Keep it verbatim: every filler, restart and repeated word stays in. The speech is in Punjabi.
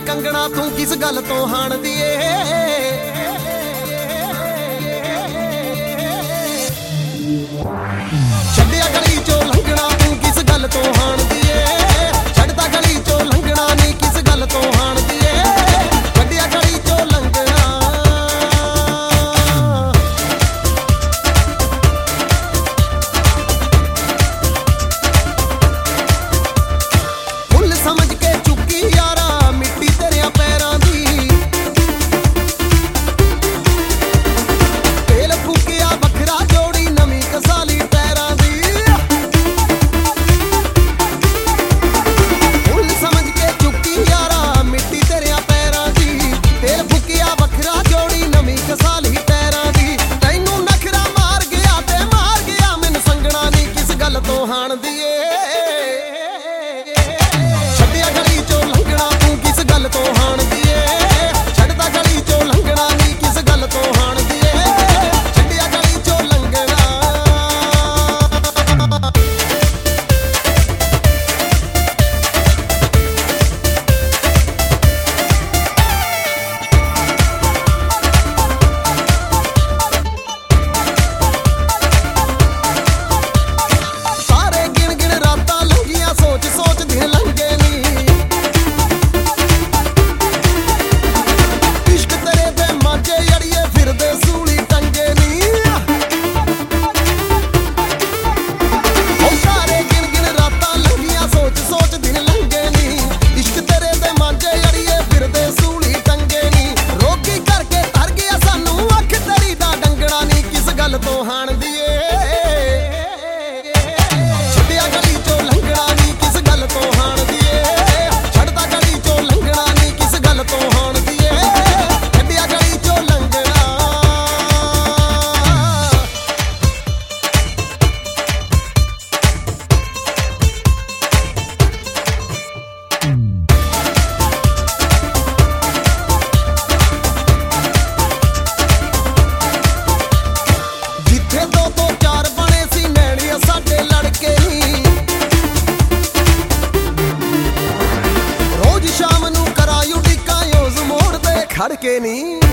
ਕੰਗਣਾ ਤੂੰ ਕਿਸ ਗੱਲ ਤੋਂ ਹਾਣਦੀ ਏ। ਛੱਡਿਆ ਗਲੀ ਚੋਂ ਲੰਘਣਾ ਤੂੰ ਕਿਸ ਗੱਲ ਤੋਂ ਹਾਣਦੀ ਏ। ਛੱਡਦਾ ਗਲੀ ਚੋਂ ਲੰਘਣਾ ਨੀ ਕਿਸ ਗੱਲ ਤੋਂ ਹਾਣਦੀ ਏ। ਛੱਡਿਆ ਗਲੀ ਚੋਂ ਲੰਘਣਾ ਫੁੱਲ ਸਮਝ ਕੇ ਚੁੱਕੀ ਯਾਰਾ ਮਿੱਟੀ ਤੇਰਿਆਂ ਪੈਰਾਂ ਦੀ। ਤੇਲ ਫੂਕਿਆ ਵੱਖਰਾ ਜੋੜੀ ਨਵੀਂ ਕਸਾਲੀ ਟੈਰਾਂ ਦੀ। ਫੁੱਲ ਸਮਝ ਕੇ ਚੁੱਕੀ ਯਾਰਾ ਮਿੱਟੀ ਤੇਰਿਆਂ ਪੈਰਾਂ ਦੀ। ਤੇਲ ਫੂਕਿਆ ਵੱਖਰਾ ਜੋੜੀ ਨਵੀਂ ਕਸਾਲੀ ਟੈਰਾਂ ਦੀ। ਤੈਨੂੰ ਨਖਰਾ ਮਾਰ ਗਿਆ ਤੇ ਮਾਰ ਗਿਆ ਮੈਨੂੰ ਸੰਗਣਾ ਨੀ ਕਿਸ ਗੱਲ ਤੋਂ ਹਾਣਦੀ ਏ। ਛੱਡਿਆ ਗਲੀ ਚੋਂ ਲੰਘਣਾ ਤੂੰ ਕਿਸ ਗੱਲ ਤੋਂ ਹਾਣਦੀ ਏ। ਛੱਡਦਾ ਗਲੀ ਚੋਂ ਲੰਘਣਾ ਨੀ ਕਿਸ ਗੱਲ ਤੋਂ ਹਾਣਦੀ ਏ। ਛੱਡਿਆ ਗਲੀ ਚੋਂ ਲੰਘਣਾ ਸਾਰੇ ਗਿਣ ਗਿਣ ਰਾਤਾਂ ਲੰਘੀਆਂ ਸੋਚ ਸੋਚ ਦਿਨ ਲੰਘੇ ਨੀ। ਇਸ਼ਕ ਤੇਰੇ ਦੇ ਮਾਝੇ ਅੜੀਏ ਫਿਰਦੇ ਸੂਲੀ ਟੰਗੇ ਨੀ। ਉਹ ਸਾਰੇ ਗਿਣ ਗਿਣ ਰਾਤਾਂ ਲੰਘੀਆਂ ਸੋਚ ਸੋਚ ਦਿਨ ਲੰਘੇ ਨੀ। ਇਸ਼ਕ ਤੇਰੇ ਦੇ ਮਾਝੇ ਅੜੀਏ ਫਿਰਦੇ ਸੂਲੀ ਟੰਗੇ ਨੀ। ਰੋਗੀ ਕਰਕੇ ਧਰ ਗਿਆ ਸਾਨੂੰ ਅੱਖ ਤੇਰੀ ਦਾ ਡੰਗਣਾ ਨੀ ਕਿਸ ਗੱਲ ਤੋਂ ਹਾਣਦੀ ਏ। ਛੱਡਿਆ ਗਲੀ ਚੋਂ ਲੰਘਣਾ ਨੀ ਕਿਸ ਗੱਲ ਤੋਂ ਹਾਣਦੀ ਏ। ਛੱਡਦਾ ਗਲੀ ਚੋਂ ਲੰਘਣਾ ਨੀ ਕਿਸ ਗੱਲ ਤੋਂ ਹਾਣਦੀ ਏ। ਛੱਡਿਆ ਗਲੀ ਚੋਂ ਲੰਘਣਾ ਜਿੱਥੇ ਦੋ ਤੋਂ ਚਾਰ ਬਣੇ ਸੀ ਨੈਣੀਆਂ ਸਾਡੇ ਲੜਕੇ ਨੀ। ਰੋਜ਼ ਸ਼ਾਮ ਨੂੰ ਕਰਾਈ ਉਡੀਕਾਂ ਯੋਜ਼ ਮੋੜ ਤੇ ਖੜ ਕੇ ਨੀ।